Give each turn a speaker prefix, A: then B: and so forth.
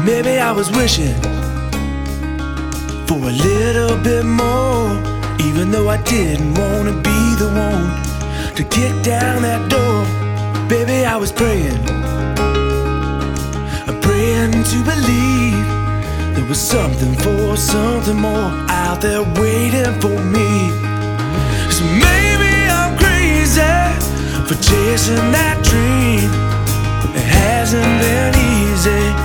A: Maybe I was wishing for a little bit more, even though I didn't want to be the one to kick down that door. Baby, I was praying to believe there was something more out there waiting for me. So maybe I'm crazy for chasing that dream. It hasn't been easy.